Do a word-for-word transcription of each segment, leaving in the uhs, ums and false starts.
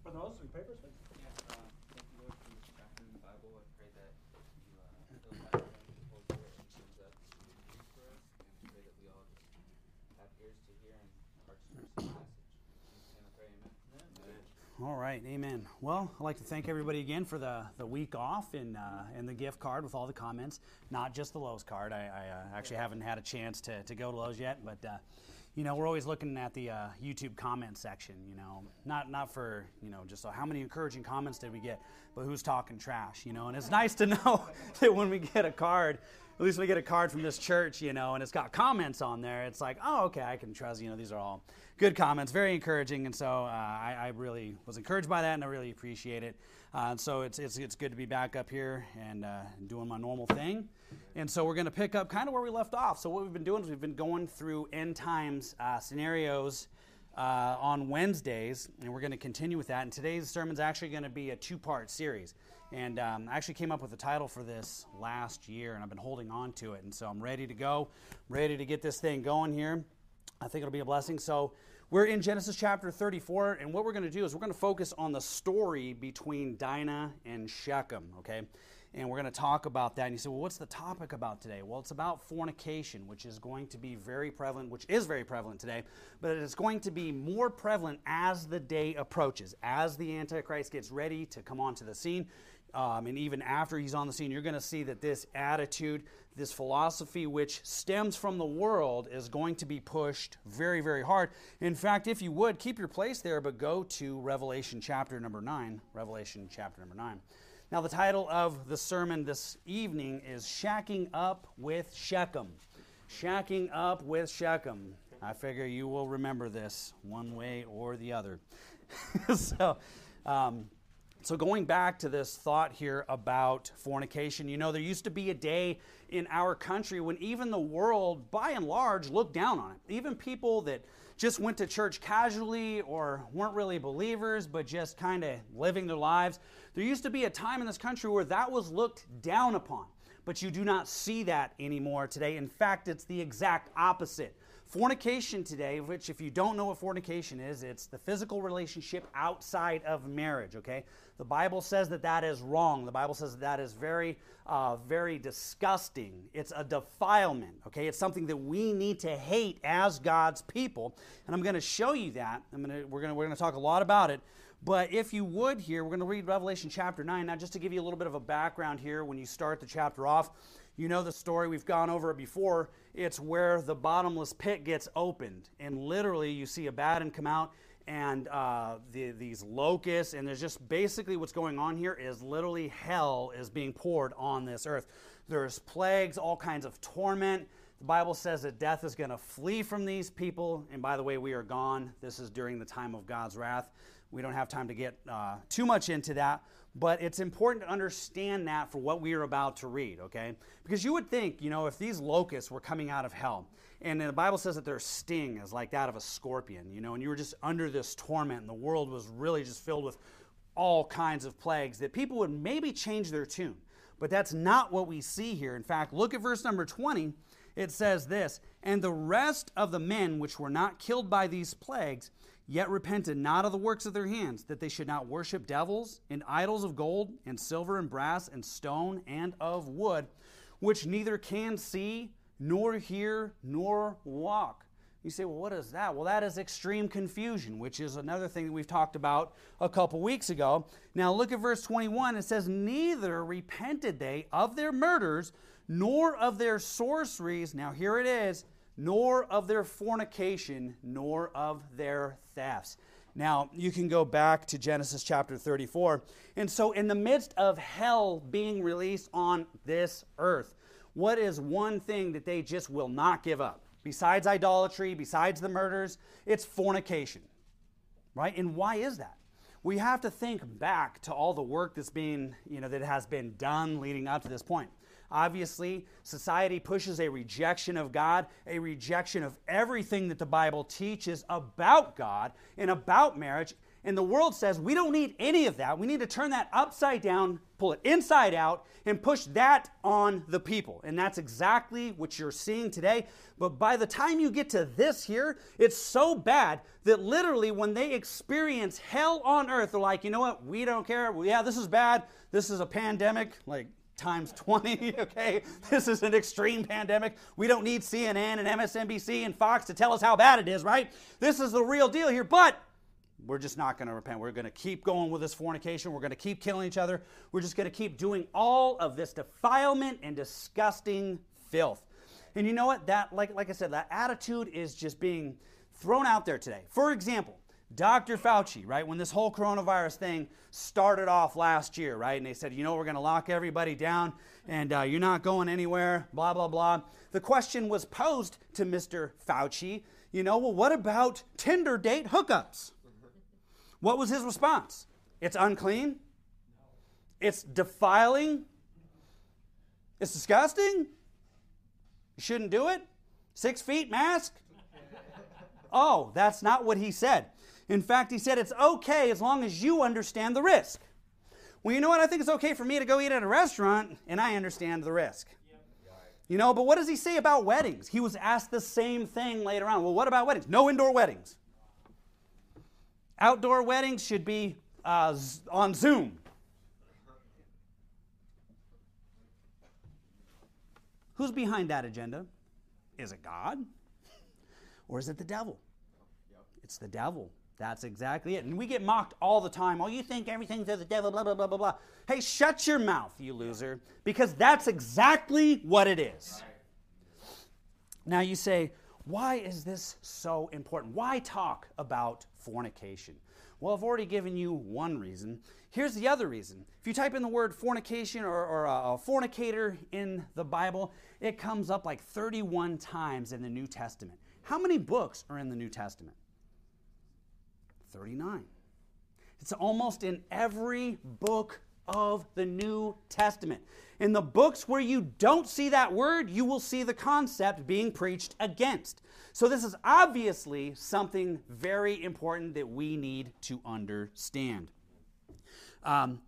For those, your papers, please. Yes, uh, thank you, Lord, for this chapter in the Bible. I pray that you uh, fill that up with the Holy Spirit and comes up to speak for us. And I pray that we all just have ears to hear and hearts to receive the message. In Jesus' name I pray, amen. Amen. All right, amen. Well, I'd like to thank everybody again for the, the week off and uh, and the gift card with all the comments. Not just the Lowe's card. I, I uh, actually haven't had a chance to, to go to Lowe's yet, but uh, you know, we're always looking at the uh, YouTube comment section. You know, not not for you know just uh, how many encouraging comments did we get, but who's talking trash. You know, and it's nice to know that when we get a card. At least we get a card from this church, you know, and it's got comments on there. It's like, oh, okay, I can trust, you know, these are all good comments, very encouraging. And so uh, I, I really was encouraged by that, and I really appreciate it. Uh, and so it's, it's it's good to be back up here and uh, doing my normal thing. And so we're going to pick up kind of where we left off. So what we've been doing is we've been going through end times uh, scenarios uh, on Wednesdays, and we're going to continue with that. And today's sermon is actually going to be a two-part series. And um, I actually came up with a title for this last year, and I've been holding on to it. And so I'm ready to go, ready to get this thing going here. I think it'll be a blessing. So we're in Genesis chapter thirty-four, and what we're going to do is we're going to focus on the story between Dinah and Shechem, okay? And we're going to talk about that. And you say, well, what's the topic about today? Well, it's about fornication, which is going to be very prevalent, which is very prevalent today, but it's going to be more prevalent as the day approaches, as the Antichrist gets ready to come onto the scene. Um, and even after he's on the scene, you're going to see that this attitude, this philosophy, which stems from the world, is going to be pushed very, very hard. In fact, if you would, keep your place there, but go to Revelation chapter number nine. Revelation chapter number nine. Now, the title of the sermon this evening is Shacking Up with Shechem. Shacking Up with Shechem. I figure you will remember this one way or the other. so, um, So going back to this thought here about fornication, you know, there used to be a day in our country when even the world, by and large, looked down on it. Even people that just went to church casually or weren't really believers, but just kind of living their lives. There used to be a time in this country where that was looked down upon, but you do not see that anymore today. In fact, it's the exact opposite. Fornication today, which if you don't know what fornication is, it's the physical relationship outside of marriage, okay? The Bible says that that is wrong. The Bible says that that is very, uh, very disgusting. It's a defilement, okay? It's something that we need to hate as God's people, and I'm going to show you that. I'm going to, we're going to, we're going to talk a lot about it. But if you would here, we're going to read Revelation chapter nine. Now, just to give you a little bit of a background here when you start the chapter off, you know the story. We've gone over it before. It's where the bottomless pit gets opened. And literally, you see Abaddon come out and uh, the, these locusts. And there's just basically what's going on here is literally hell is being poured on this earth. There's plagues, all kinds of torment. The Bible says that death is going to flee from these people. And by the way, we are gone. This is during the time of God's wrath. We don't have time to get uh, too much into that, but it's important to understand that for what we are about to read, okay? Because you would think, you know, if these locusts were coming out of hell, and the Bible says that their sting is like that of a scorpion, you know, and you were just under this torment, and the world was really just filled with all kinds of plagues, that people would maybe change their tune. But that's not what we see here. In fact, look at verse number twenty. It says this, "And the rest of the men which were not killed by these plagues, yet repented not of the works of their hands, that they should not worship devils and idols of gold and silver and brass and stone and of wood, which neither can see, nor hear, nor walk." You say, well, what is that? Well, that is extreme confusion, which is another thing that we've talked about a couple weeks ago. Now look at verse twenty-one. It says, "Neither repented they of their murders, nor of their sorceries." Now here it is. "Nor of their fornication, nor of their thefts." Now, you can go back to Genesis chapter thirty-four. And so in the midst of hell being released on this earth, what is one thing that they just will not give up? Besides idolatry, besides the murders, it's fornication, right? And why is that? We have to think back to all the work that's being, you know, that has been done leading up to this point. Obviously, society pushes a rejection of God, a rejection of everything that the Bible teaches about God and about marriage. And the world says we don't need any of that. We need to turn that upside down, pull it inside out, and push that on the people. And that's exactly what you're seeing today. But by the time you get to this here, it's so bad that literally when they experience hell on earth, they're like, you know what? We don't care. Well, yeah, this is bad. This is a pandemic, like times twenty, okay? This is an extreme pandemic. We don't need C N N and M S N B C and Fox to tell us how bad it is, right? This is the real deal here. But we're just not going to repent. We're going to keep going with this fornication. We're going to keep killing each other. We're just going to keep doing all of this defilement and disgusting filth. And you know what? That, like, like I said, that attitude is just being thrown out there today. For example, Doctor Fauci, right, when this whole coronavirus thing started off last year, right, and they said, you know, we're going to lock everybody down and uh, you're not going anywhere, blah, blah, blah. The question was posed to Mister Fauci, you know, well, what about Tinder date hookups? What was his response? It's unclean. It's defiling. It's disgusting. You shouldn't do it. Six feet mask. Oh, that's not what he said. In fact, he said it's okay as long as you understand the risk. Well, you know what? I think it's okay for me to go eat at a restaurant, and I understand the risk. You know, but what does he say about weddings? He was asked the same thing later on. Well, what about weddings? No indoor weddings. Outdoor weddings should be uh, on Zoom. Who's behind that agenda? Is it God? Or is it the devil? It's the devil. That's exactly it. And we get mocked all the time. Oh, you think everything's of the devil, blah, blah, blah, blah, blah. Hey, shut your mouth, you loser, because that's exactly what it is. Now you say, why is this so important? Why talk about fornication? Well, I've already given you one reason. Here's the other reason. If you type in the word fornication or, or a, a fornicator in the Bible, it comes up like thirty-one times in the New Testament. How many books are in the New Testament? thirty-nine. It's almost in every book of the New Testament. In the books where you don't see that word, you will see the concept being preached against. So this is obviously something very important that we need to understand. Um,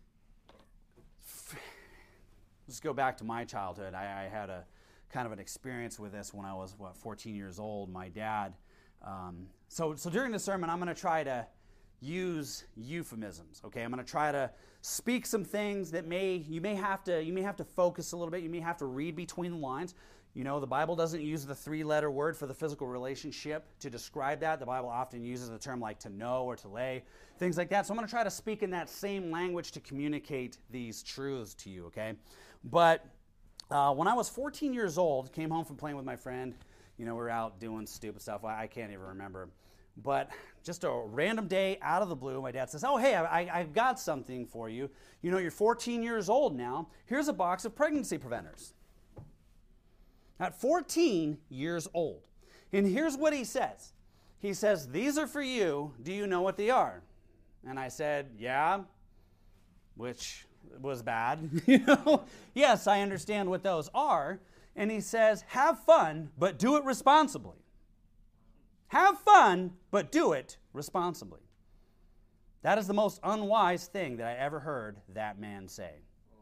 let's go back to my childhood. I, I had a kind of an experience with this when I was, what, fourteen years old. My dad, um, so, so during the sermon, I'm going to try to use euphemisms, okay? I'm going to try to speak some things that may, you may have to, you may have to focus a little bit. You may have to read between the lines. You know, the Bible doesn't use the three-letter word for the physical relationship to describe that. The Bible often uses the term like to know or to lay, things like that. So I'm going to try to speak in that same language to communicate these truths to you, okay? But uh, when I was fourteen years old, came home from playing with my friend. You know, we were out doing stupid stuff. I, I can't even remember. But just a random day out of the blue, my dad says, oh, hey, I, I've got something for you. You know, you're fourteen years old now. Here's a box of pregnancy preventers. At fourteen years old. And here's what he says. He says, these are for you. Do you know what they are? And I said, yeah, which was bad. You know, yes, I understand what those are. And he says, have fun, but do it responsibly. Have fun, but do it responsibly. That is the most unwise thing that I ever heard that man say.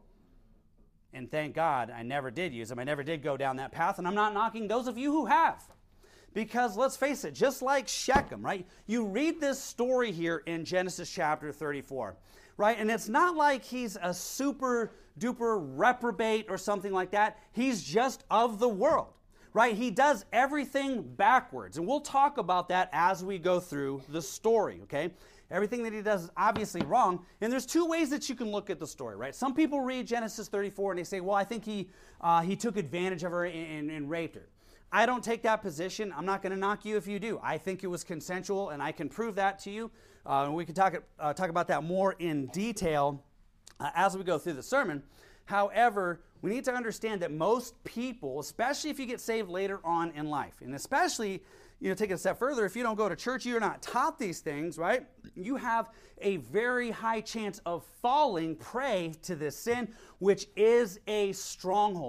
And thank God I never did use them. I never did go down that path, and I'm not knocking those of you who have. Because let's face it, just like Shechem, right? You read this story here in Genesis chapter thirty-four, right? And it's not like he's a super duper reprobate or something like that. He's just of the world, right? He does everything backwards. And we'll talk about that as we go through the story, okay? Everything that he does is obviously wrong. And there's two ways that you can look at the story, right? Some people read Genesis thirty-four and they say, well, I think he uh, he took advantage of her and, and, and raped her. I don't take that position. I'm not going to knock you if you do. I think it was consensual, and I can prove that to you. Uh, and we can talk, uh, talk about that more in detail uh, as we go through the sermon. However, we need to understand that most people, especially if you get saved later on in life, and especially, you know, take it a step further, if you don't go to church, you're not taught these things, right? You have a very high chance of falling prey to this sin, which is a stronghold.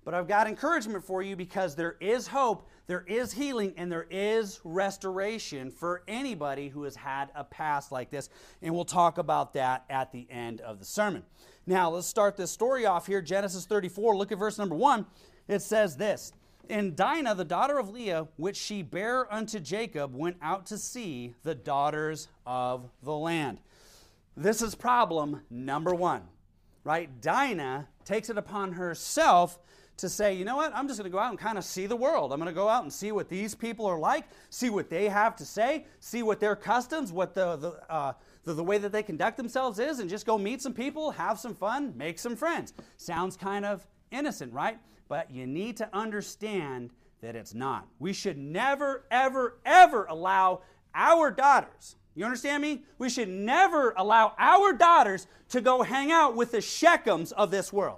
But I've got encouragement for you because there is hope, there is healing, and there is restoration for anybody who has had a past like this. And we'll talk about that at the end of the sermon. Now, let's start this story off here. Genesis thirty-four, look at verse number one. It says this, "And Dinah, the daughter of Leah, which she bare unto Jacob, went out to see the daughters of the land." This is problem number one, right? Dinah takes it upon herself to say, you know what, I'm just going to go out and kind of see the world. I'm going to go out and see what these people are like, see what they have to say, see what their customs, what the the, uh, the the way that they conduct themselves is, and just go meet some people, have some fun, make some friends. Sounds kind of innocent, right? But you need to understand that it's not. We should never, ever, ever allow our daughters, you understand me? We should never allow our daughters to go hang out with the Shechems of this world.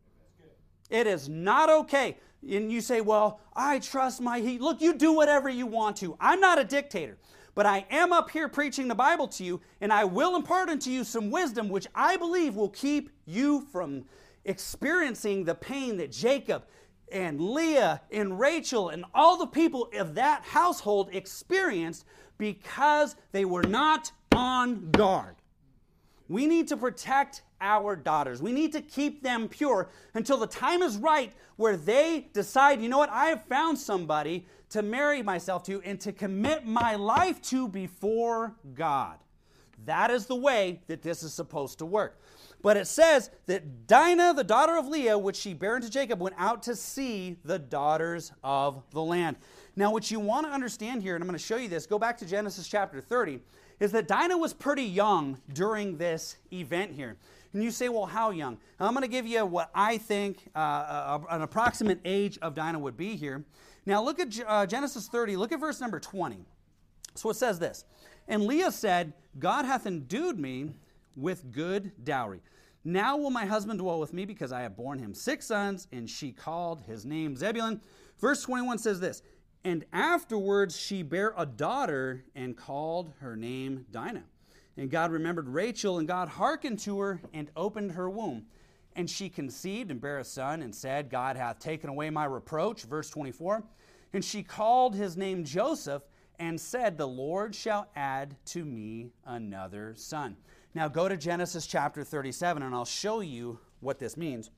It is not okay. And you say, well, I trust my heat. Look, you do whatever you want to. I'm not a dictator. But I am up here preaching the Bible to you, and I will impart unto you some wisdom which I believe will keep you from experiencing the pain that Jacob and Leah and Rachel and all the people of that household experienced because they were not on guard. We need to protect our daughters. We need to keep them pure until the time is right where they decide, you know what, I have found somebody to marry myself to and to commit my life to before God. That is the way that this is supposed to work. But it says that Dinah, the daughter of Leah, which she bare unto Jacob, went out to see the daughters of the land. Now, what you want to understand here, and I'm going to show you this, go back to Genesis chapter thirty, is that Dinah was pretty young during this event here. And you say, well, how young? Now, I'm going to give you what I think uh, an approximate age of Dinah would be here. Now, look at uh, Genesis thirty. Look at verse number twenty. So it says this, "And Leah said, God hath endued me with good dowry. Now will my husband dwell with me, because I have borne him six sons, and she called his name Zebulun." Verse twenty-one says this, "And afterwards she bare a daughter, and called her name Dinah. And God remembered Rachel, and God hearkened to her, and opened her womb. And she conceived, and bare a son, and said, God hath taken away my reproach." Verse twenty-four, "And she called his name Joseph, and said, The Lord shall add to me another son." Now go to Genesis chapter thirty-seven, and I'll show you what this means.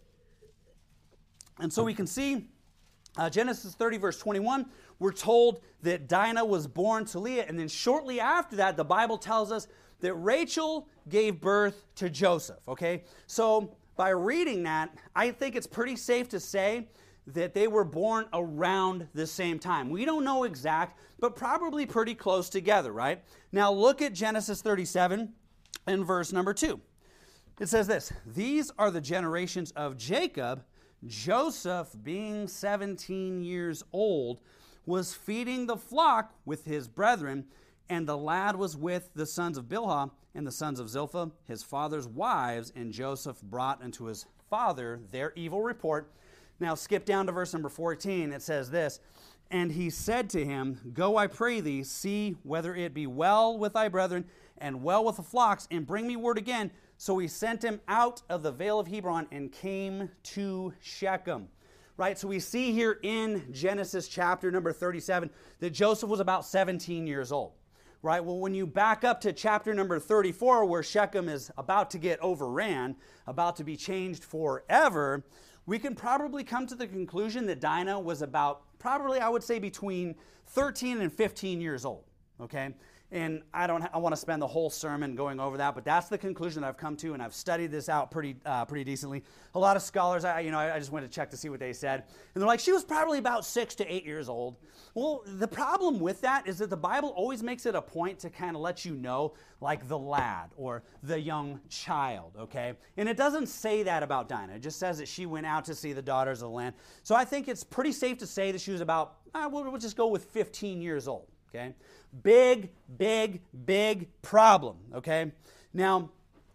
And so we can see uh, Genesis thirty, verse twenty-one, we're told that Dinah was born to Leah, and then shortly after that, the Bible tells us that Rachel gave birth to Joseph, okay? So by reading that, I think it's pretty safe to say that they were born around the same time. We don't know exact, but probably pretty close together, right? Now look at Genesis thirty-seven and verse number two. It says this, "These are the generations of Jacob. Joseph, being seventeen years old, was feeding the flock with his brethren, and the lad was with the sons of Bilhah and the sons of Zilpah, his father's wives, and Joseph brought unto his father their evil report." Now skip down to verse number fourteen. It says this, "And he said to him, Go, I pray thee, see whether it be well with thy brethren, and well with the flocks, and bring me word again. So he sent him out of the vale of Hebron, and came to Shechem." Right, so we see here in Genesis chapter number thirty-seven that Joseph was about seventeen years old. Right, well, when you back up to chapter number thirty-four, where Shechem is about to get overran, about to be changed forever, we can probably come to the conclusion that Dinah was about, probably I would say between thirteen and fifteen years old, okay? And I don't I want to spend the whole sermon going over that, but that's the conclusion that I've come to, and I've studied this out pretty uh, pretty decently. A lot of scholars, I you know, I just went to check to see what they said, and they're like, she was probably about six to eight years old. Well, the problem with that is that the Bible always makes it a point to kind of let you know, like the lad or the young child, okay? And it doesn't say that about Dinah. It just says that she went out to see the daughters of the land. So I think it's pretty safe to say that she was about, uh, we'll, we'll just go with fifteen years old. Okay, big, big, big problem, okay? Now,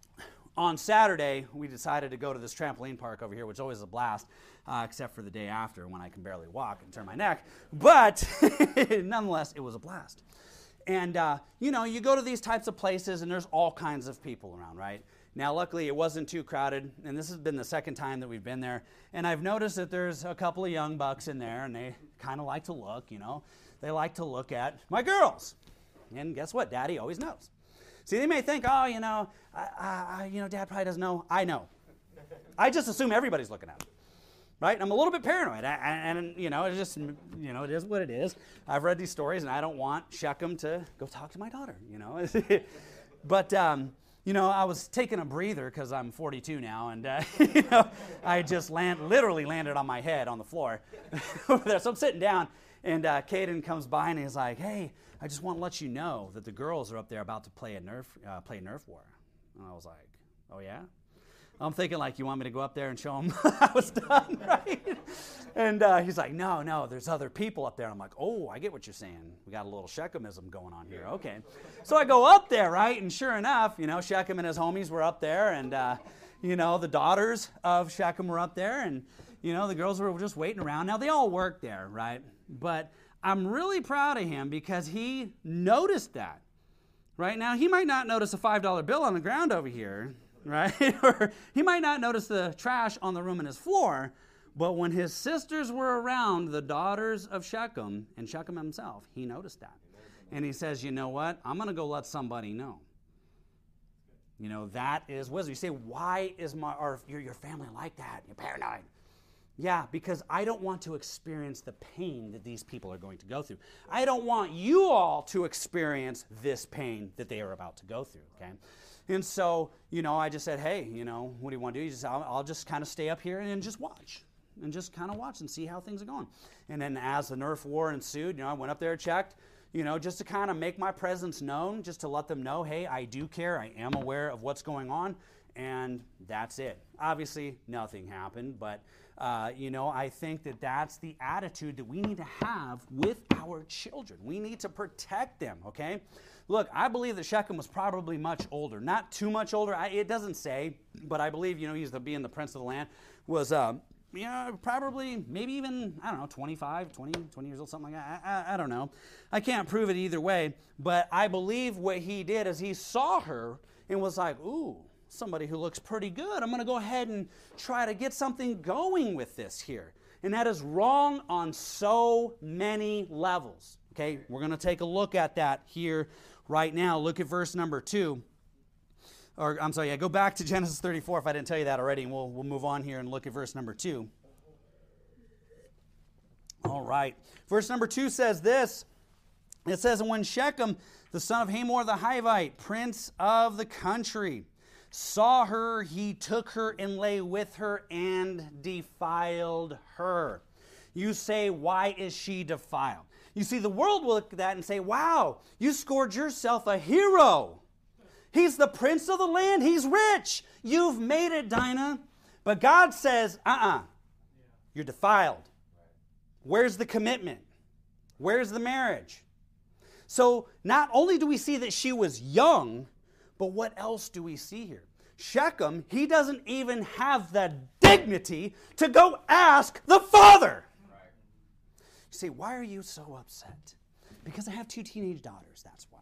on Saturday, we decided to go to this trampoline park over here, which is always a blast, uh, except for the day after when I can barely walk and turn my neck. But nonetheless, it was a blast. And, uh, you know, you go to these types of places, and there's all kinds of people around, right? Now, luckily, it wasn't too crowded, and this has been the second time that we've been there. And I've noticed that there's a couple of young bucks in there, and they kind of like to look, you know. They like to look at my girls. And guess what? Daddy always knows. See, they may think, oh, you know, I, I, you know, Dad probably doesn't know. I know. I just assume everybody's looking at them. Right? I'm a little bit paranoid, I, and, and you know, it's just, you know, it is what it is. I've read these stories, and I don't want Shechem to go talk to my daughter, you know. But, um, you know, I was taking a breather because I'm forty-two now, and, uh, you know, I just land, literally landed on my head on the floor over there. So I'm sitting down, and uh, Caden comes by, and he's like, hey, I just want to let you know that the girls are up there about to play a Nerf, uh, play Nerf War. And I was like, oh, yeah? I'm thinking, like, you want me to go up there and show him I was done, right? And uh, he's like, no, no, there's other people up there. I'm like, oh, I get what you're saying. We got a little Shechemism going on here. Okay. So I go up there, right? And sure enough, you know, Shechem and his homies were up there. And, uh, you know, the daughters of Shechem were up there. And, you know, the girls were just waiting around. Now, they all work there, right? But I'm really proud of him because he noticed that. Right now, he might not notice a five dollar bill on the ground over here. Right? Or he might not notice the trash on the room and his floor, but when his sisters were around, the daughters of Shechem, and Shechem himself, he noticed that. And he says, you know what? I'm going to go let somebody know. You know, that is wisdom. You say, why is my, or your, your family like that? You're paranoid. Yeah, because I don't want to experience the pain that these people are going to go through. I don't want you all to experience this pain that they are about to go through, okay? And so, you know, I just said, hey, you know, what do you want to do? He said, I'll, I'll just kind of stay up here and just watch. And just kind of watch and see how things are going. And then as the Nerf war ensued, you know, I went up there, checked, you know, just to kind of make my presence known, just to let them know, hey, I do care. I am aware of what's going on. And that's it. Obviously, nothing happened. But, uh, you know, I think that that's the attitude that we need to have with our children. We need to protect them, okay? Look, I believe that Shechem was probably much older. Not too much older. I, it doesn't say, but I believe, you know, he's the, being the prince of the land, was, uh, you know, probably maybe even, I don't know, twenty-five, twenty, twenty years old, something like that. I, I, I don't know. I can't prove it either way, but I believe what he did is he saw her and was like, ooh, somebody who looks pretty good. I'm going to go ahead and try to get something going with this here. And that is wrong on so many levels. Okay, we're going to take a look at that here right now. Look at verse number two. Or, I'm sorry, yeah, go back to Genesis thirty-four if I didn't tell you that already, and we'll, we'll move on here and look at verse number two. All right. Verse number two says this. It says, and when Shechem, the son of Hamor the Hivite, prince of the country, saw her, he took her and lay with her and defiled her. You say, why is she defiled? You see, the world will look at that and say, wow, you scored yourself a hero. He's the prince of the land. He's rich. You've made it, Dinah. But God says, uh-uh, you're defiled. Where's the commitment? Where's the marriage? So not only do we see that she was young, but what else do we see here? Shechem, he doesn't even have the dignity to go ask the father. Right. You say, why are you so upset? Because I have two teenage daughters, that's why.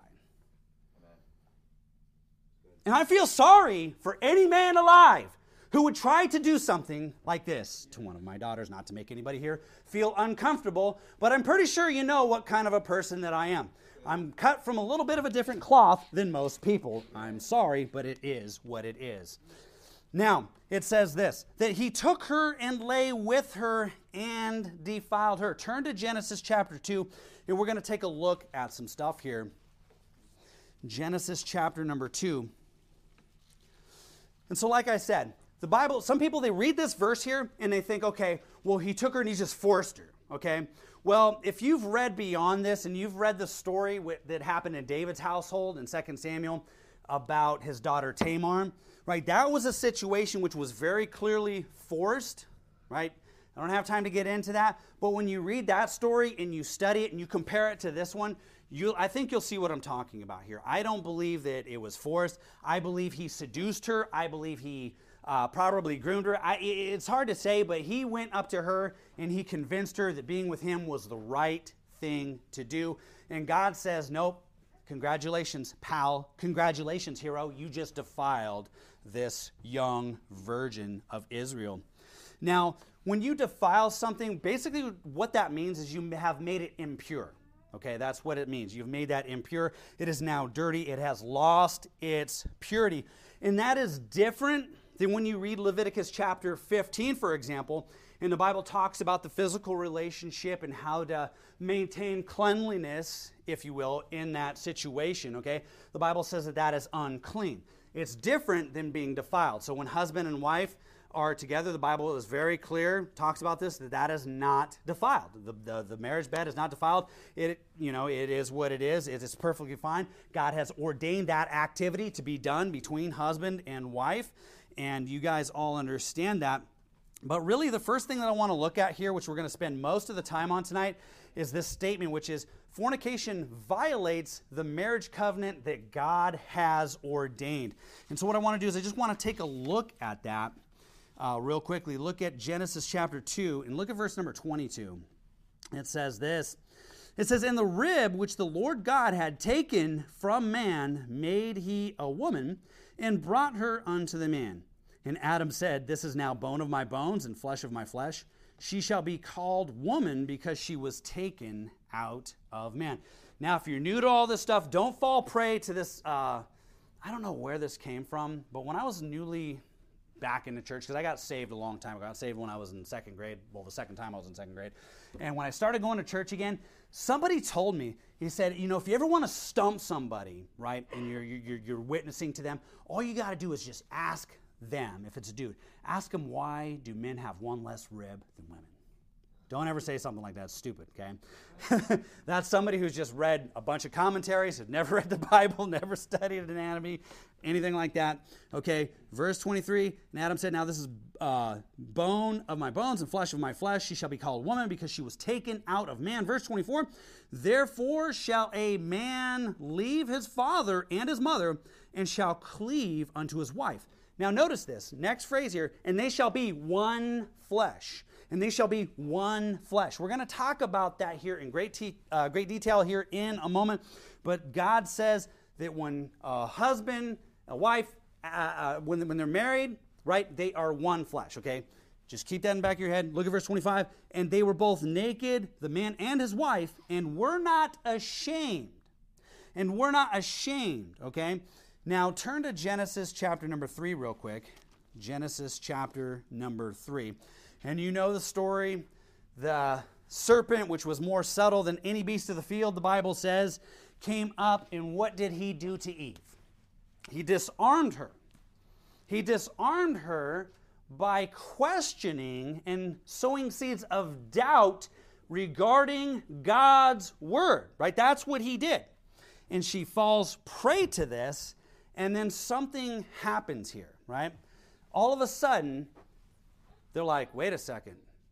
And I feel sorry for any man alive who would try to do something like this to one of my daughters, not to make anybody here feel uncomfortable, but I'm pretty sure you know what kind of a person that I am. I'm cut from a little bit of a different cloth than most people. I'm sorry, but it is what it is. Now, it says this, that he took her and lay with her and defiled her. Turn to Genesis chapter two, and we're going to take a look at some stuff here. Genesis chapter number two. And so like I said, the Bible, some people, they read this verse here and they think, okay, well, he took her and he just forced her, okay? Well, if you've read beyond this and you've read the story that happened in David's household in Second Samuel about his daughter Tamar, right? That was a situation which was very clearly forced, right? I don't have time to get into that, but when you read that story and you study it and you compare it to this one, You, I think you'll see what I'm talking about here. I don't believe that it was forced. I believe he seduced her. I believe he uh, probably groomed her. I, it's hard to say, but he went up to her and he convinced her that being with him was the right thing to do. And God says, nope, congratulations, pal. Congratulations, hero. You just defiled this young virgin of Israel. Now, when you defile something, basically what that means is you have made it impure. Okay, that's what it means. You've made that impure. It is now dirty. It has lost its purity. And that is different than when you read Leviticus chapter fifteen, for example, and the Bible talks about the physical relationship and how to maintain cleanliness, if you will, in that situation, okay? The Bible says that that is unclean. It's different than being defiled. So when husband and wife are together, the Bible is very clear, talks about this, that that is not defiled. The, the, the marriage bed is not defiled. It, you know, it is what it is. It is perfectly fine. God has ordained that activity to be done between husband and wife, and you guys all understand that. But really, the first thing that I want to look at here, which we're going to spend most of the time on tonight, is this statement, which is fornication violates the marriage covenant that God has ordained. And so what I want to do is I just want to take a look at that uh, real quickly. Look at Genesis chapter two and look at verse number twenty-two. It says this. It says, "And the rib which the Lord God had taken from man made he a woman, and brought her unto the man. And Adam said, This is now bone of my bones and flesh of my flesh. She shall be called woman because she was taken out of man." Now, if you're new to all this stuff, don't fall prey to this. Uh, I don't know where this came from, but when I was newly back in the church, because I got saved a long time ago. I got saved when I was in second grade. Well, the second time I was in second grade. And when I started going to church again, somebody told me, he said, you know, if you ever want to stump somebody, right, and you're, you're, you're witnessing to them, all you got to do is just ask them, if it's a dude, ask them, why do men have one less rib than women? Don't ever say something like that. It's stupid, okay? That's somebody who's just read a bunch of commentaries, has never read the Bible, never studied anatomy, anything like that. Okay, verse twenty-three, and Adam said, "Now this is uh, bone of my bones and flesh of my flesh. She shall be called woman because she was taken out of man." Verse twenty-four, "Therefore shall a man leave his father and his mother, and shall cleave unto his wife." Now notice this, next phrase here, "and they shall be one flesh." And they shall be one flesh. We're going to talk about that here in great, te- uh, great detail here in a moment. But God says that when a husband, a wife, uh, uh, when, when they're married, right, they are one flesh, okay? Just keep that in the back of your head. Look at verse twenty-five. "And they were both naked, the man and his wife, and were not ashamed." And were not ashamed, okay? Now turn to Genesis chapter number three real quick. Genesis chapter number three. And you know the story. The serpent, which was more subtle than any beast of the field, the Bible says, came up, and what did he do to Eve? He disarmed her. He disarmed her by questioning and sowing seeds of doubt regarding God's word, right? That's what he did. And she falls prey to this, and then something happens here, right? All of a sudden, they're like, wait a second.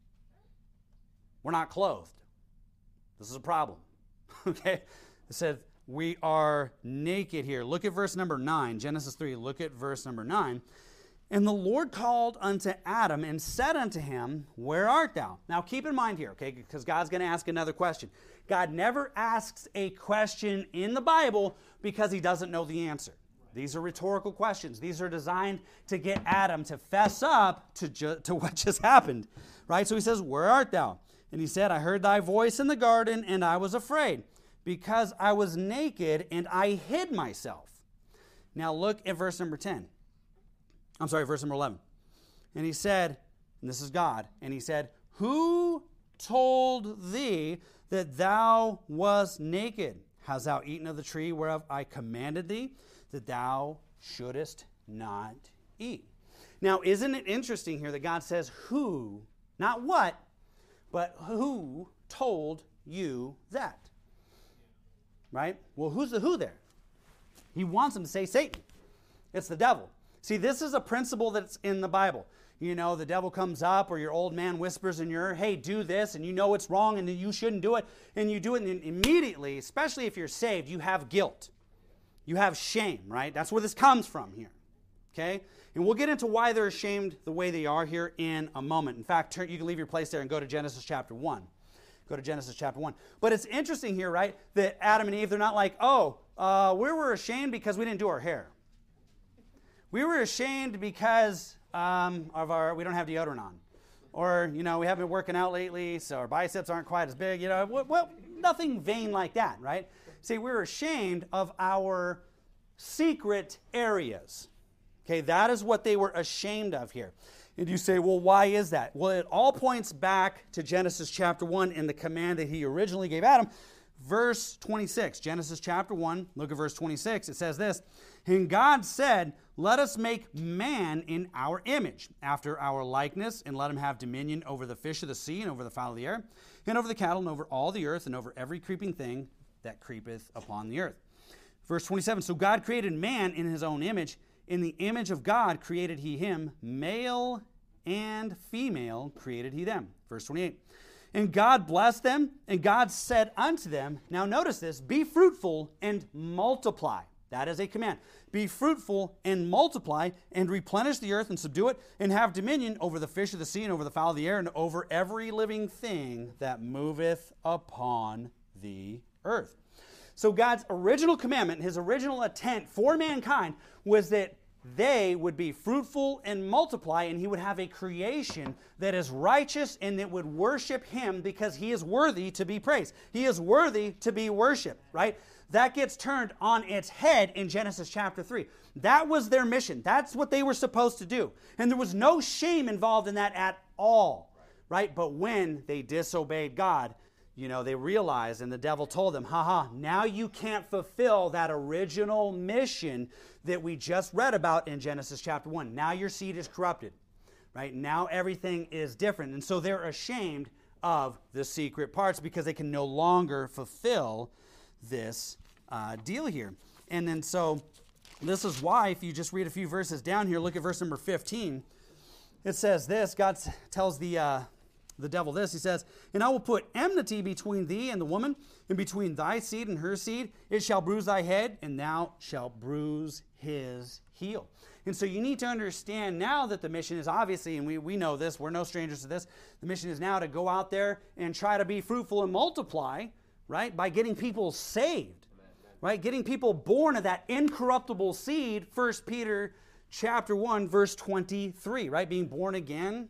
We're not clothed. This is a problem. Okay? It said, we are naked here. Look at verse number nine. Genesis three, look at verse number nine. "And the Lord called unto Adam and said unto him, Where art thou?" Now keep in mind here, okay, because God's going to ask another question. God never asks a question in the Bible because he doesn't know the answer. These are rhetorical questions. These are designed to get Adam to fess up to, ju- to what just happened, right? So he says, "Where art thou?" And he said, "I heard thy voice in the garden, and I was afraid, because I was naked, and I hid myself." Now look at verse number ten. I'm sorry, verse number eleven. "And he said," and this is God, "and he said, Who told thee that thou wast naked? Hast thou eaten of the tree whereof I commanded thee, that thou shouldest not eat?" Now, isn't it interesting here that God says who, not what, but who told you that? Right? Well, who's the who there? He wants him to say Satan. It's the devil. See, this is a principle that's in the Bible. You know, the devil comes up, or your old man whispers in your ear, hey, do this, and you know it's wrong and you shouldn't do it, and you do it, and immediately, especially if you're saved, you have guilt. You have shame, right? That's where this comes from here, okay? And we'll get into why they're ashamed the way they are here in a moment. In fact, turn, you can leave your place there and go to Genesis chapter one. Go to Genesis chapter one. But it's interesting here, right, that Adam and Eve, they're not like, oh, uh, we were ashamed because we didn't do our hair. We were ashamed because um, of our we don't have deodorant on. Or, you know, we haven't been working out lately, so our biceps aren't quite as big. You know, well, well nothing vain like that, right? See, we're ashamed of our secret areas. Okay, that is what they were ashamed of here. And you say, well, why is that? Well, it all points back to Genesis chapter one and the command that he originally gave Adam. Verse twenty-six, Genesis chapter one, look at verse twenty-six. It says this, and God said, let us make man in our image, after our likeness, and let him have dominion over the fish of the sea, and over the fowl of the air, and over the cattle, and over all the earth, and over every creeping thing that creepeth upon the earth. Verse twenty-seven, so God created man in his own image. In the image of God created he him, male and female created he them. Verse twenty-eight, and God blessed them, and God said unto them, now notice this, be fruitful and multiply. That is a command. Be fruitful and multiply, and replenish the earth and subdue it, and have dominion over the fish of the sea, and over the fowl of the air, and over every living thing that moveth upon the earth. So God's original commandment, his original intent for mankind, was that they would be fruitful and multiply, and he would have a creation that is righteous and that would worship him because he is worthy to be praised. He is worthy to be worshiped, right? That gets turned on its head in Genesis chapter three. That was their mission. That's what they were supposed to do. And there was no shame involved in that at all, right? But when they disobeyed God, you know, they realized, and the devil told them, haha, now you can't fulfill that original mission that we just read about in Genesis chapter one. Now your seed is corrupted, right? Now everything is different. And so they're ashamed of the secret parts because they can no longer fulfill this uh, deal here. And then so this is why, if you just read a few verses down here, look at verse number fifteen. It says this, God tells the... Uh, The devil this, he says, and I will put enmity between thee and the woman, and between thy seed and her seed. It shall bruise thy head, and thou shalt bruise his heel. And so you need to understand now that the mission is obviously, and we, we know this, we're no strangers to this, the mission is now to go out there and try to be fruitful and multiply, right, by getting people saved, right, getting people born of that incorruptible seed, First Peter chapter one, verse twenty-three, right, being born again.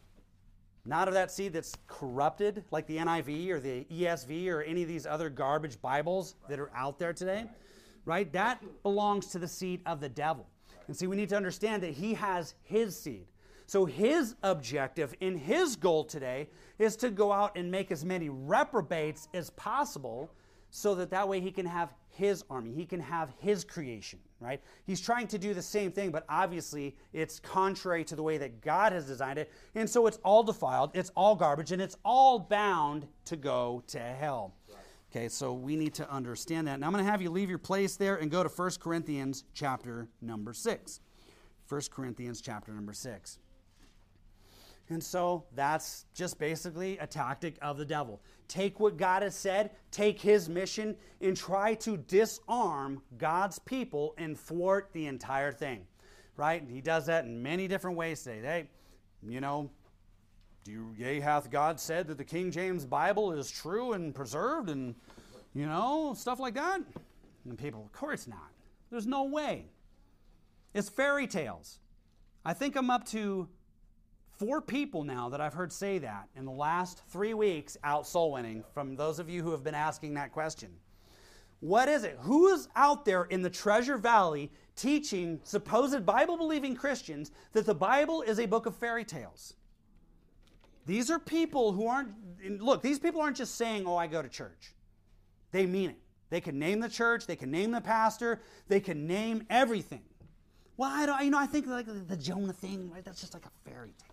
Not of that seed that's corrupted, like the N I V or the E S V or any of these other garbage Bibles that are out there today, right? That belongs to the seed of the devil. And see, we need to understand that he has his seed. So his objective and his goal today is to go out and make as many reprobates as possible so that that way he can have his army. He can have his creation, right? He's trying to do the same thing, but obviously it's contrary to the way that God has designed it. And so it's all defiled, it's all garbage, and it's all bound to go to hell. Right. Okay, so we need to understand that. Now I'm going to have you leave your place there and go to First Corinthians chapter number six. First Corinthians chapter number six. And so that's just basically a tactic of the devil. Take what God has said, take his mission, and try to disarm God's people and thwart the entire thing, right? He does that in many different ways today. Hey, you know, do you, yea, hath God said that the King James Bible is true and preserved and, you know, stuff like that? And people, of course not. There's no way. It's fairy tales. I think I'm up to four people now that I've heard say that in the last three weeks out soul winning from those of you who have been asking that question. What is it? Who is out there in the Treasure Valley teaching supposed Bible-believing Christians that the Bible is a book of fairy tales? These are people who aren't, look, these people aren't just saying, oh, I go to church. They mean it. They can name the church, they can name the pastor, they can name everything. Well, I don't, you know, I think like the Jonah thing, right? That's just like a fairy tale.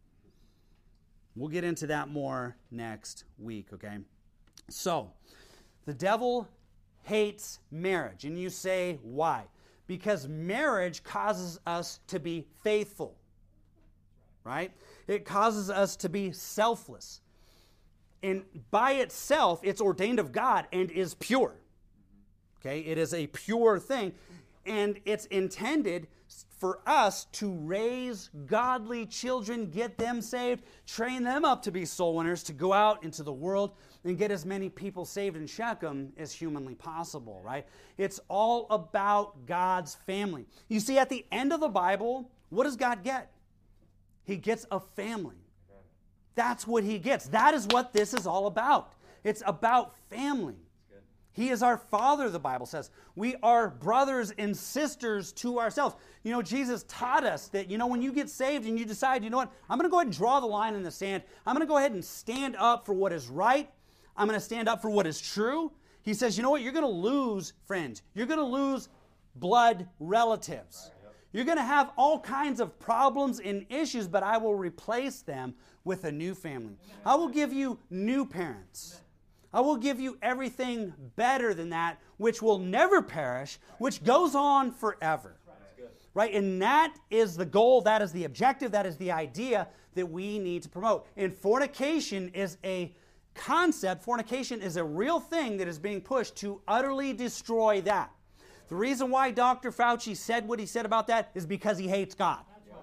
We'll get into that more next week, okay? So, the devil hates marriage. And you say, why? Because marriage causes us to be faithful, right? It causes us to be selfless. And by itself, it's ordained of God and is pure. Okay? It is a pure thing. and it's intended for us to raise godly children, get them saved, train them up to be soul winners, to go out into the world and get as many people saved in Shechem as humanly possible, right? It's all about God's family. You see, at the end of the Bible, what does God get? He gets a family. That's what he gets. That is what this is all about. It's about family. He is our Father, the Bible says. We are brothers and sisters to ourselves. You know, Jesus taught us that, you know, when you get saved and you decide, you know what, I'm going to go ahead and draw the line in the sand. I'm going to go ahead and stand up for what is right. I'm going to stand up for what is true. He says, you know what, you're going to lose friends. You're going to lose blood relatives. You're going to have all kinds of problems and issues, but I will replace them with a new family. I will give you new parents. I will give you everything better than that, which will never perish, which goes on forever. Right? And that is the goal, that is the objective, that is the idea that we need to promote. And fornication is a concept, fornication is a real thing that is being pushed to utterly destroy that. The reason why Doctor Fauci said what he said about that is because he hates God.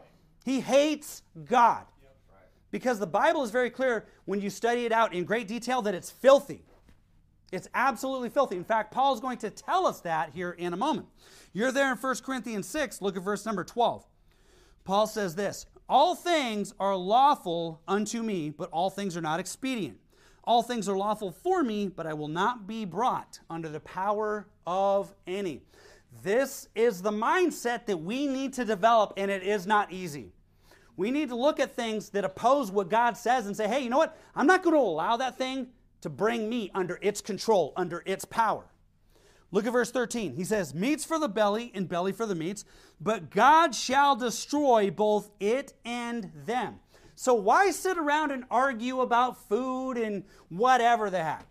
He hates God. Because the Bible is very clear when you study it out in great detail that it's filthy. It's absolutely filthy. In fact, Paul is going to tell us that here in a moment. You're there in First Corinthians six. Look at verse number twelve. Paul says this, all things are lawful unto me, but all things are not expedient. All things are lawful for me, but I will not be brought under the power of any. This is the mindset that we need to develop, and it is not easy. We need to look at things that oppose what God says and say, hey, you know what? I'm not going to allow that thing to bring me under its control, under its power. Look at verse thirteen. He says, meats for the belly and belly for the meats, but God shall destroy both it and them. So why sit around and argue about food and whatever the heck?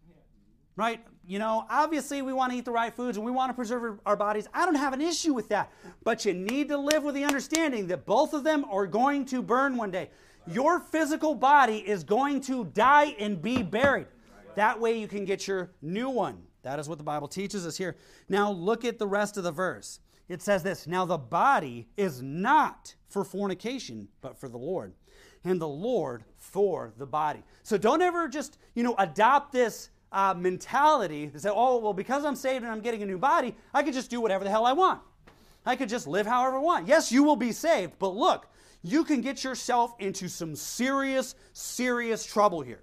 Right? You know, obviously we want to eat the right foods and we want to preserve our bodies. I don't have an issue with that. But you need to live with the understanding that both of them are going to burn one day. Your physical body is going to die and be buried. That way you can get your new one. That is what the Bible teaches us here. Now look at the rest of the verse. It says this, now the body is not for fornication, but for the Lord, and the Lord for the body. So don't ever just, you know, adopt this Uh, mentality to say, oh, well, because I'm saved and I'm getting a new body, I could just do whatever the hell I want. I could just live however I want. Yes, you will be saved, but look, you can get yourself into some serious, serious trouble here.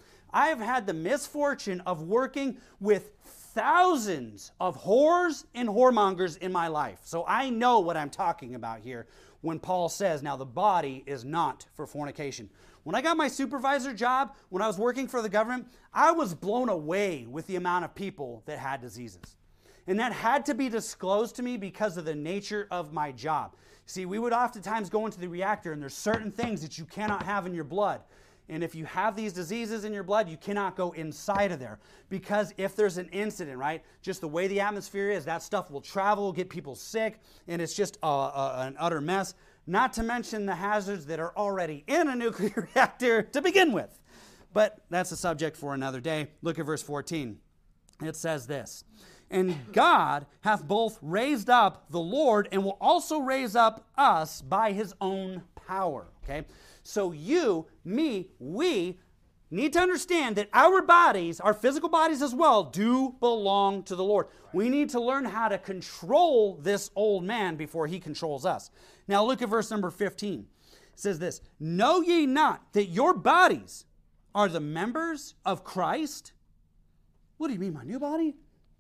I have had the misfortune of working with thousands of whores and whoremongers in my life. So I know what I'm talking about here when Paul says, now the body is not for fornication. When I got my supervisor job, when I was working for the government, I was blown away with the amount of people that had diseases. And that had to be disclosed to me because of the nature of my job. See, we would oftentimes go into the reactor and there's certain things that you cannot have in your blood. And if you have these diseases in your blood, you cannot go inside of there. Because if there's an incident, right, just the way the atmosphere is, that stuff will travel, get people sick, and it's just a, a, an utter mess. Not to mention the hazards that are already in a nuclear reactor to begin with. But that's a subject for another day. Look at verse fourteen. It says this, and God hath both raised up the Lord and will also raise up us by his own power. Okay? So you, me, we need to understand that our bodies, our physical bodies as well, do belong to the Lord. We need to learn how to control this old man before he controls us. Now look at verse number fifteen. It says this, know ye not that your bodies are the members of Christ? What do you mean, my new body?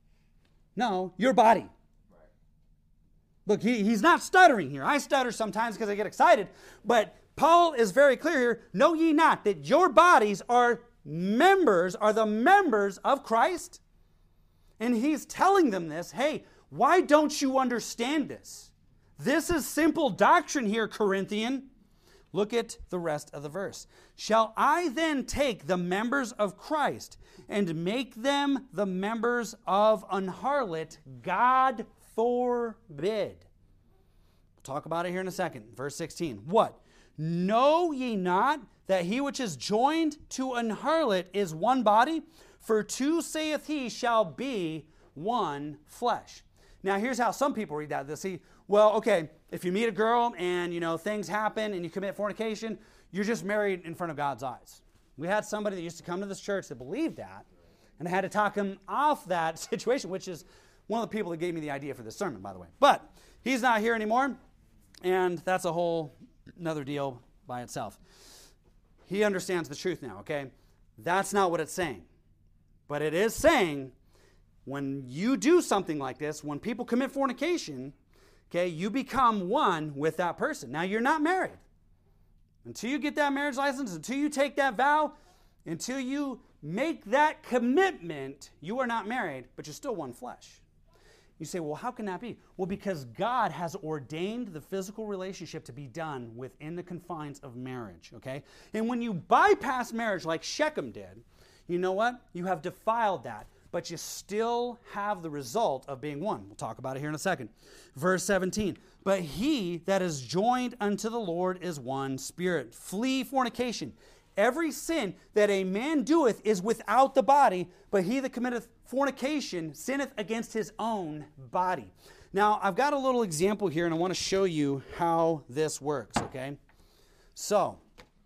No, your body. Look, he, he's not stuttering here. I stutter sometimes because I get excited, but Paul is very clear here. Know ye not that your bodies are members, are the members of Christ? And he's telling them this. Hey, why don't you understand this? This is simple doctrine here, Corinthian. Look at the rest of the verse. Shall I then take the members of Christ and make them the members of an harlot? God forbid. We'll talk about it here in a second. Verse sixteen. What? Know ye not that he which is joined to an harlot is one body? For two, saith he, shall be one flesh. Now, here's how some people read that. They'll see, well, okay, if you meet a girl and, you know, things happen and you commit fornication, you're just married in front of God's eyes. We had somebody that used to come to this church that believed that, and I had to talk him off that situation, which is one of the people that gave me the idea for this sermon, by the way. But he's not here anymore, and that's a whole another deal by itself. He understands the truth now, okay? That's not what it's saying. But it is saying when you do something like this, when people commit fornication, okay, you become one with that person. Now, you're not married. Until you get that marriage license, until you take that vow, until you make that commitment, you are not married, but you're still one flesh. You say, well, how can that be? Well, because God has ordained the physical relationship to be done within the confines of marriage, okay? And when you bypass marriage like Shechem did, you know what? You have defiled that, but you still have the result of being one. We'll talk about it here in a second. Verse seventeen, but he that is joined unto the Lord is one spirit. Flee fornication. Every sin that a man doeth is without the body, but he that committeth fornication sinneth against his own body. Now, I've got a little example here, and I want to show you how this works, okay? So,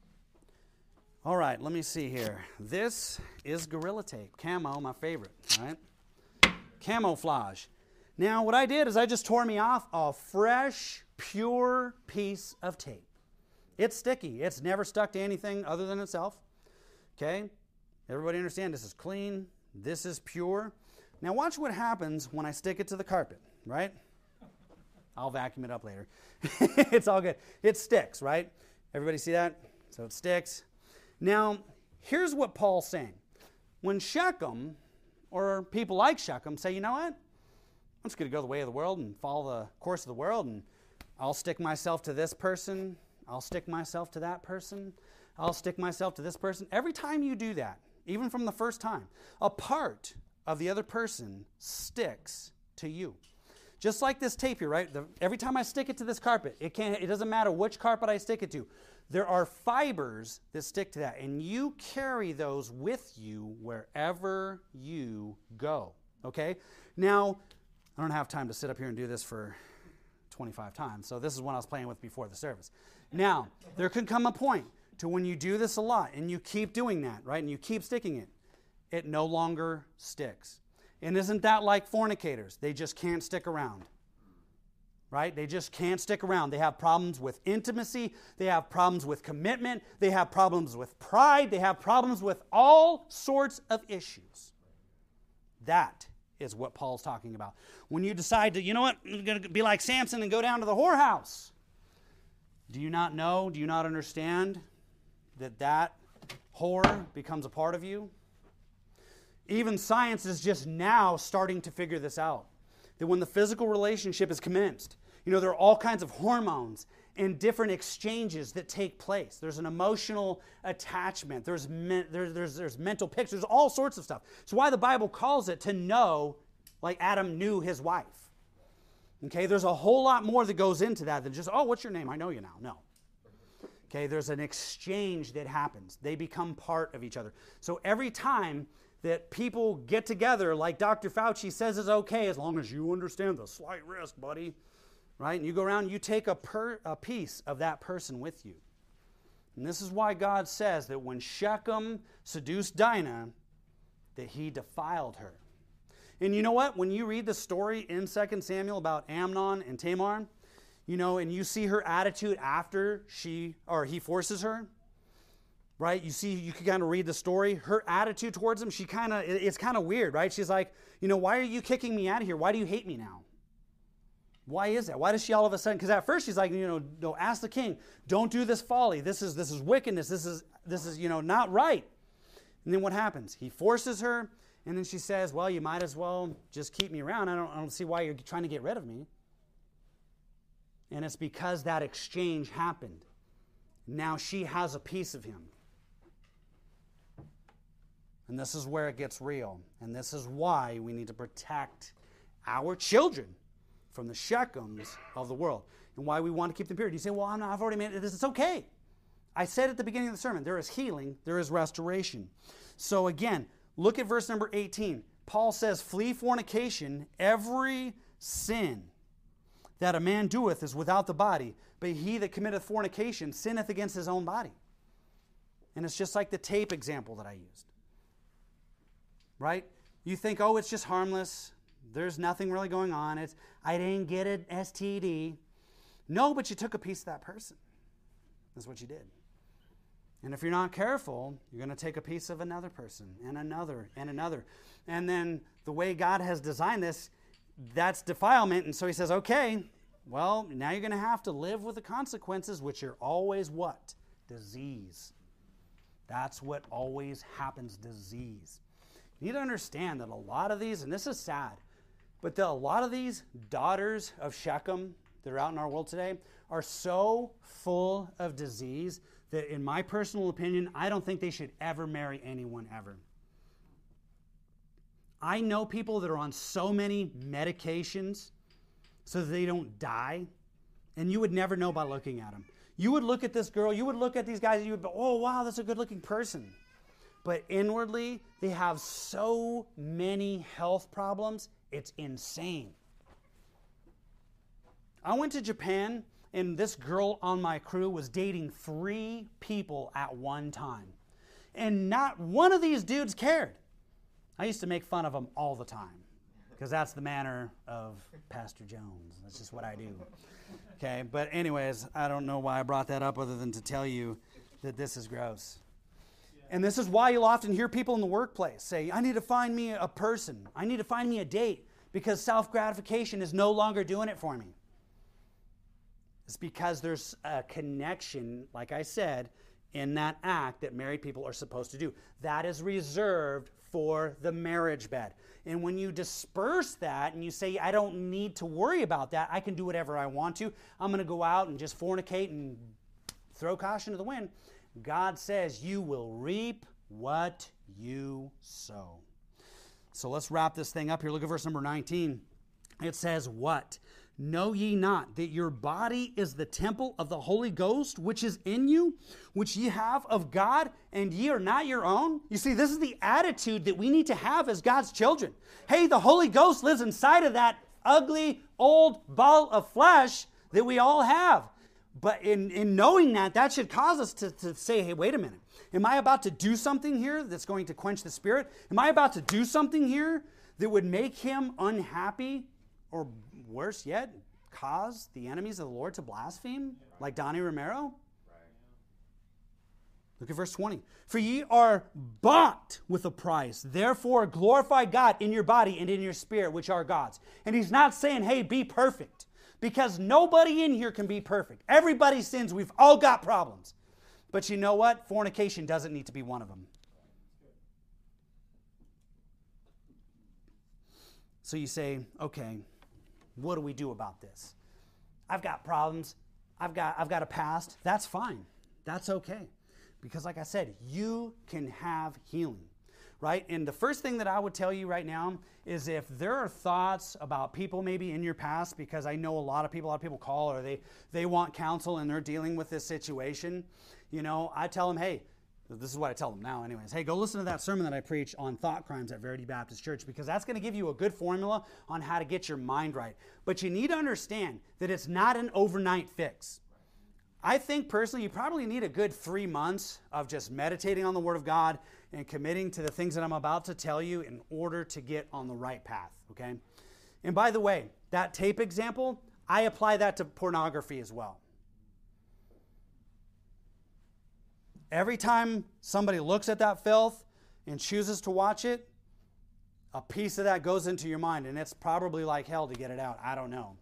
all right, let me see here. This is Gorilla Tape. Camo, my favorite, all right? Camouflage. Now, what I did is I just tore me off a fresh, pure piece of tape. It's sticky. It's never stuck to anything other than itself. Okay? Everybody understand this is clean. This is pure. Now watch what happens when I stick it to the carpet, right? I'll vacuum it up later. It's all good. It sticks, right? Everybody see that? So it sticks. Now, here's what Paul's saying. When Shechem, or people like Shechem, say, you know what? I'm just going to go the way of the world and follow the course of the world, and I'll stick myself to this person. I'll stick myself to that person. I'll stick myself to this person. Every time you do that, even from the first time, a part of the other person sticks to you. Just like this tape here, right? The, every time I stick it to this carpet, it can't. It doesn't matter which carpet I stick it to. There are fibers that stick to that, and you carry those with you wherever you go, okay? Now, I don't have time to sit up here and do this for twenty-five times, so this is what I was playing with before the service. Now, there can come a point to when you do this a lot and you keep doing that, right, and you keep sticking it, it no longer sticks. And isn't that like fornicators? They just can't stick around, right? They just can't stick around. They have problems with intimacy. They have problems with commitment. They have problems with pride. They have problems with all sorts of issues. That is what Paul's talking about. When you decide to, you know what, I'm going to be like Samson and go down to the whorehouse. Do you not know, do you not understand that that whore becomes a part of you? Even science is just now starting to figure this out. That when the physical relationship is commenced, you know, there are all kinds of hormones and different exchanges that take place. There's an emotional attachment. There's, me- there's, there's, there's mental pictures. There's all sorts of stuff. It's why the Bible calls it to know, like Adam knew his wife. Okay, there's a whole lot more that goes into that than just, oh, what's your name? I know you now. No. Okay, there's an exchange that happens. They become part of each other. So every time that people get together, like Doctor Fauci says is okay, as long as you understand the slight risk, buddy, right? And you go around, you take a, per, a piece of that person with you. And this is why God says that when Shechem seduced Dinah, that he defiled her. And you know what? When you read the story in Second Samuel about Amnon and Tamar, you know, and you see her attitude after she, or he forces her, right? You see, you can kind of read the story. Her attitude towards him, she kind of, it's kind of weird, right? She's like, you know, why are you kicking me out of here? Why do you hate me now? Why is that? Why does she all of a sudden, because at first she's like, you know, no, ask the king, don't do this folly. This is, this is wickedness. This is, this is, you know, not right. And then what happens? He forces her, and then she says, well, you might as well just keep me around. I don't, I don't see why you're trying to get rid of me. And it's because that exchange happened. Now she has a piece of him. And this is where it gets real. And this is why we need to protect our children from the Shechems of the world. And why we want to keep them pure. You say, well, I'm not, I've already made it. It's okay. I said at the beginning of the sermon, there is healing, there is restoration. So again, look at verse number eighteen. Paul says, flee fornication. Every sin that a man doeth is without the body, but he that committeth fornication sinneth against his own body. And it's just like the tape example that I used. Right? You think, oh, it's just harmless. There's nothing really going on. It's I didn't get an S T D. No, but you took a piece of that person. That's what you did. And if you're not careful, you're going to take a piece of another person and another and another. And then the way God has designed this, that's defilement. And so he says, okay, well, now you're going to have to live with the consequences, which are always what? Disease. That's what always happens, disease. You need to understand that a lot of these, and this is sad, but the, a lot of these daughters of Shechem that are out in our world today are so full of disease that in my personal opinion, I don't think they should ever marry anyone ever. I know people that are on so many medications so that they don't die, and you would never know by looking at them. You would look at this girl, you would look at these guys, and you would be, oh, wow, that's a good-looking person. But inwardly, they have so many health problems, it's insane. I went to Japan, and this girl on my crew was dating three people at one time. And not one of these dudes cared. I used to make fun of them all the time because that's the manner of Pastor Jones. That's just what I do. Okay, but anyways, I don't know why I brought that up other than to tell you that this is gross. And this is why you'll often hear people in the workplace say, I need to find me a person. I need to find me a date because self-gratification is no longer doing it for me. It's because there's a connection, like I said, in that act that married people are supposed to do. That is reserved for the marriage bed. And when you disperse that and you say, I don't need to worry about that, I can do whatever I want to, I'm going to go out and just fornicate and throw caution to the wind, God says you will reap what you sow. So let's wrap this thing up here. Look at verse number nineteen. It says, what? Know ye not that your body is the temple of the Holy Ghost, which is in you, which ye have of God, and ye are not your own? You see, this is the attitude that we need to have as God's children. Hey, the Holy Ghost lives inside of that ugly, old ball of flesh that we all have. But in, in knowing that, that should cause us to, to say, hey, wait a minute. Am I about to do something here that's going to quench the Spirit? Am I about to do something here that would make him unhappy? Or worse yet, cause the enemies of the Lord to blaspheme, like Donnie Romero? Look at verse twenty. For ye are bought with a price. Therefore glorify God in your body and in your spirit, which are God's. And he's not saying, hey, be perfect. Because nobody in here can be perfect. Everybody sins. We've all got problems. But you know what? Fornication doesn't need to be one of them. So you say, okay, what do we do about this? I've got problems. I've got, I've got a past. That's fine. That's okay. Because like I said, you can have healing, right? And the first thing that I would tell you right now is if there are thoughts about people maybe in your past, because I know a lot of people, a lot of people call or they, they want counsel and they're dealing with this situation, you know, I tell them, hey, this is what I tell them now anyways. Hey, go listen to that sermon that I preached on thought crimes at Verity Baptist Church because that's going to give you a good formula on how to get your mind right. But you need to understand that it's not an overnight fix. I think personally you probably need a good three months of just meditating on the Word of God and committing to the things that I'm about to tell you in order to get on the right path, okay? And by the way, that tape example, I apply that to pornography as well. Every time somebody looks at that filth and chooses to watch it, a piece of that goes into your mind, and it's probably like hell to get it out. I don't know.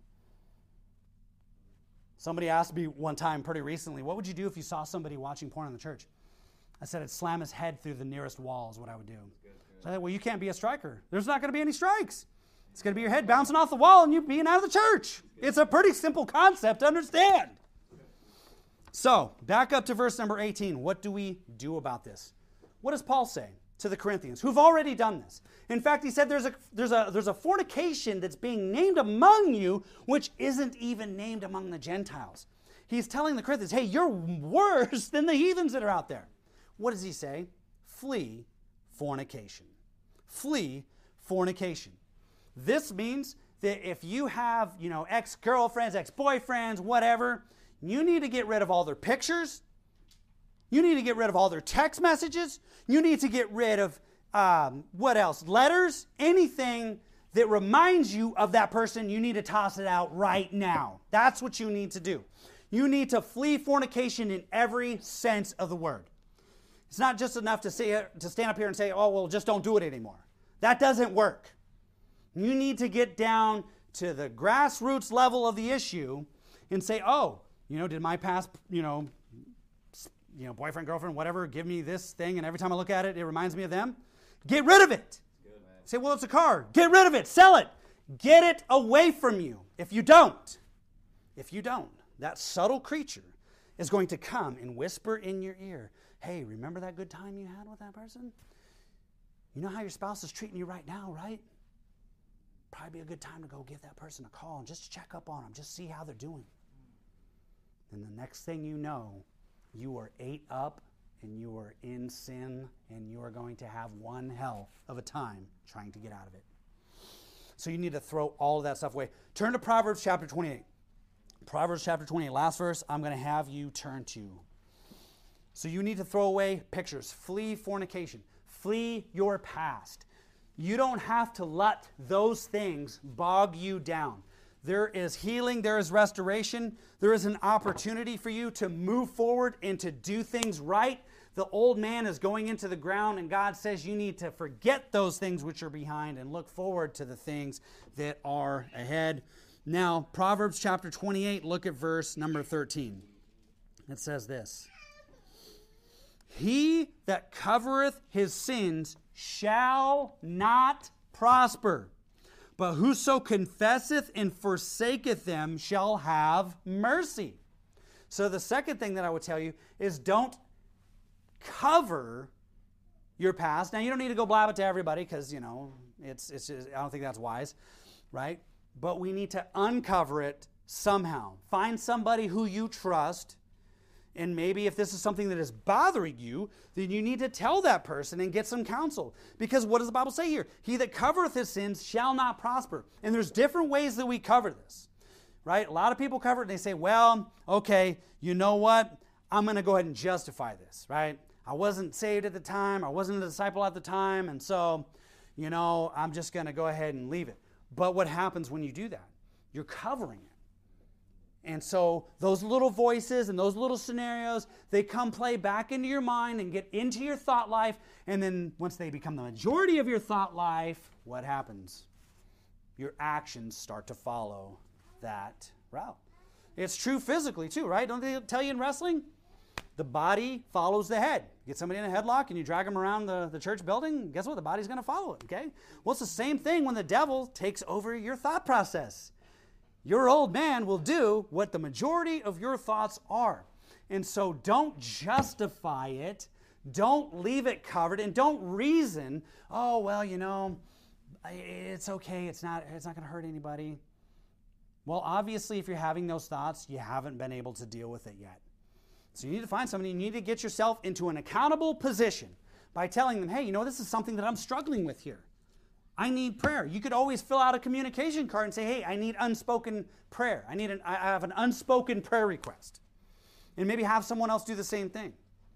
Somebody asked me one time pretty recently, what would you do if you saw somebody watching porn in the church? I said, I'd slam his head through the nearest wall is what I would do. Good, good. So I said, well, you can't be a striker. There's not going to be any strikes. It's going to be your head bouncing off the wall and you being out of the church. It's a pretty simple concept to understand. So, back up to verse number eighteen. What do we do about this? What does Paul say to the Corinthians who've already done this? In fact, he said there's a, there's a, there's a fornication that's being named among you, which isn't even named among the Gentiles. He's telling the Corinthians, hey, you're worse than the heathens that are out there. What does he say? Flee fornication. Flee fornication. This means that if you have, you know, ex-girlfriends, ex-boyfriends, whatever, you need to get rid of all their pictures. You need to get rid of all their text messages. You need to get rid of, um, what else? Letters, anything that reminds you of that person, you need to toss it out right now. That's what you need to do. You need to flee fornication in every sense of the word. It's not just enough to say to stand up here and say, oh, well, just don't do it anymore. That doesn't work. You need to get down to the grassroots level of the issue and say, oh, you know, did my past, you know, you know, boyfriend, girlfriend, whatever, give me this thing, and every time I look at it, it reminds me of them? Get rid of it. Good, man. Say, well, it's a car. Get rid of it. Sell it. Get it away from you. If you don't, if you don't, that subtle creature is going to come and whisper in your ear, hey, remember that good time you had with that person? You know how your spouse is treating you right now, right? Probably be a good time to go give that person a call and just check up on them, just see how they're doing. And the next thing you know, you are ate up and you are in sin and you are going to have one hell of a time trying to get out of it. So you need to throw all of that stuff away. Turn to Proverbs chapter twenty-eight. Proverbs chapter twenty-eight, last verse I'm going to have you turn to. So you need to throw away pictures. Flee fornication. Flee your past. You don't have to let those things bog you down. There is healing. There is restoration. There is an opportunity for you to move forward and to do things right. The old man is going into the ground, and God says you need to forget those things which are behind and look forward to the things that are ahead. Now, Proverbs chapter twenty-eight, look at verse number thirteen. It says this. He that covereth his sins shall not prosper, but whoso confesseth and forsaketh them shall have mercy. So the second thing that I would tell you is don't cover your past. Now, you don't need to go blab it to everybody because, you know, it's, it's just, I don't think that's wise, right? But we need to uncover it somehow. Find somebody who you trust. And maybe if this is something that is bothering you, then you need to tell that person and get some counsel. Because what does the Bible say here? He that covereth his sins shall not prosper. And there's different ways that we cover this, right? A lot of people cover it and they say, well, okay, you know what? I'm going to go ahead and justify this, right? I wasn't saved at the time. I wasn't a disciple at the time. And so, you know, I'm just going to go ahead and leave it. But what happens when you do that? You're covering it. And so those little voices and those little scenarios, they come play back into your mind and get into your thought life. And then once they become the majority of your thought life, what happens? Your actions start to follow that route. It's true physically too, right? Don't they tell you in wrestling? The body follows the head. You get somebody in a headlock and you drag them around the, the church building, guess what? The body's going to follow it, okay? Well, it's the same thing when the devil takes over your thought process. Your old man will do what the majority of your thoughts are. And so don't justify it. Don't leave it covered. And don't reason, oh, well, you know, it's okay. It's not, it's not going to hurt anybody. Well, obviously, if you're having those thoughts, you haven't been able to deal with it yet. So you need to find somebody. You need to get yourself into an accountable position by telling them, hey, you know, this is something that I'm struggling with here. I need prayer. You could always fill out a communication card and say, hey, I need unspoken prayer. I need an, I have an unspoken prayer request. And maybe have someone else do the same thing.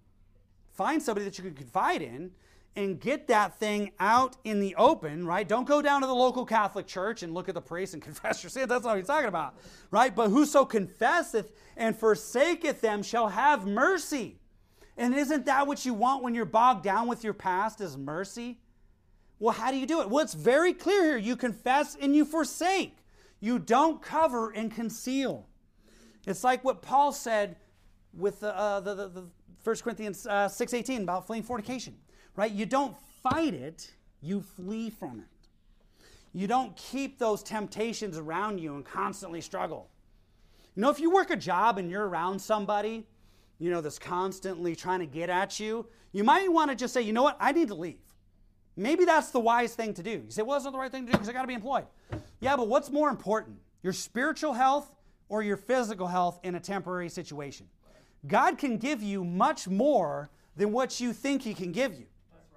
Find somebody that you can confide in and get that thing out in the open, right? Don't go down to the local Catholic church and look at the priest and confess your sins. That's not what he's talking about, right? But whoso confesseth and forsaketh them shall have mercy. And isn't that what you want when you're bogged down with your past, is mercy? Well, how do you do it? Well, it's very clear here. You confess and you forsake. You don't cover and conceal. It's like what Paul said with the, uh, the, the, the First Corinthians uh, six eighteen about fleeing fornication, right? You don't fight it, you flee from it. You don't keep those temptations around you and constantly struggle. You know, if you work a job and you're around somebody, you know, that's constantly trying to get at you, you might want to just say, you know what, I need to leave. Maybe that's the wise thing to do. You say, well, that's not the right thing to do because I got to be employed. Yeah, but what's more important? Your spiritual health or your physical health in a temporary situation? God can give you much more than what you think He can give you. That's right.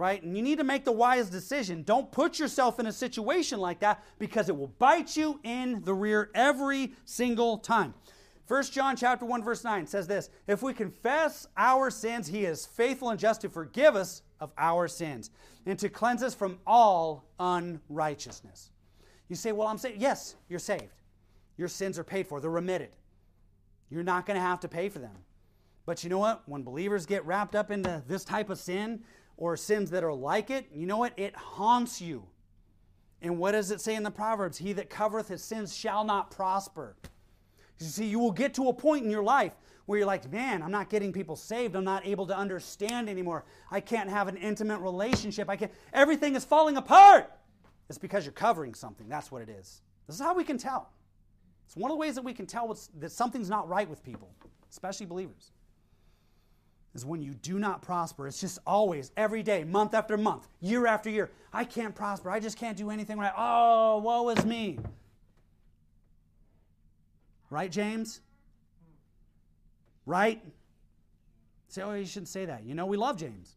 right? And you need to make the wise decision. Don't put yourself in a situation like that because it will bite you in the rear every single time. First John chapter one, verse nine says this, if we confess our sins, he is faithful and just to forgive us of our sins and to cleanse us from all unrighteousness. You say, well, I'm saved. Yes, you're saved. Your sins are paid for. They're remitted. You're not going to have to pay for them. But you know what? When believers get wrapped up into this type of sin or sins that are like it, you know what? It haunts you. And what does it say in the Proverbs? He that covereth his sins shall not prosper. You see, you will get to a point in your life where you're like, man, I'm not getting people saved. I'm not able to understand anymore. I can't have an intimate relationship. I can't. Everything is falling apart. It's because you're covering something. That's what it is. This is how we can tell. It's one of the ways that we can tell what's, that something's not right with people, especially believers, is when you do not prosper. It's just always, every day, month after month, year after year. I can't prosper. I just can't do anything right. Oh, woe is me. Right, James? Right? Say, oh, you shouldn't say that. You know, we love James.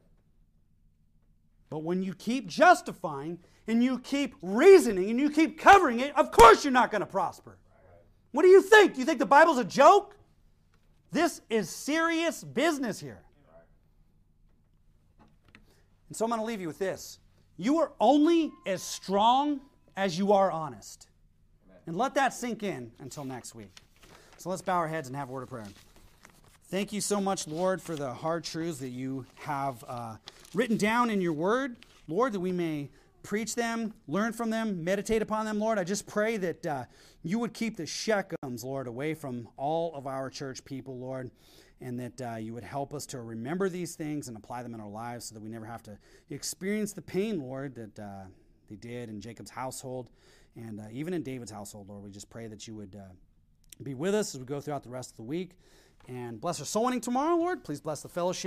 But when you keep justifying and you keep reasoning and you keep covering it, of course you're not going to prosper. What do you think? Do you think the Bible's a joke? This is serious business here. And so I'm going to leave you with this. You are only as strong as you are honest. And let that sink in until next week. So let's bow our heads and have a word of prayer. Thank you so much, Lord, for the hard truths that you have uh, written down in your word. Lord, that we may preach them, learn from them, meditate upon them, Lord. I just pray that uh, you would keep the Shechems, Lord, away from all of our church people, Lord, and that uh, you would help us to remember these things and apply them in our lives so that we never have to experience the pain, Lord, that uh, they did in Jacob's household. And uh, even in David's household, Lord, we just pray that you would uh, be with us as we go throughout the rest of the week. And bless our soul winning tomorrow, Lord. Please bless the fellowship.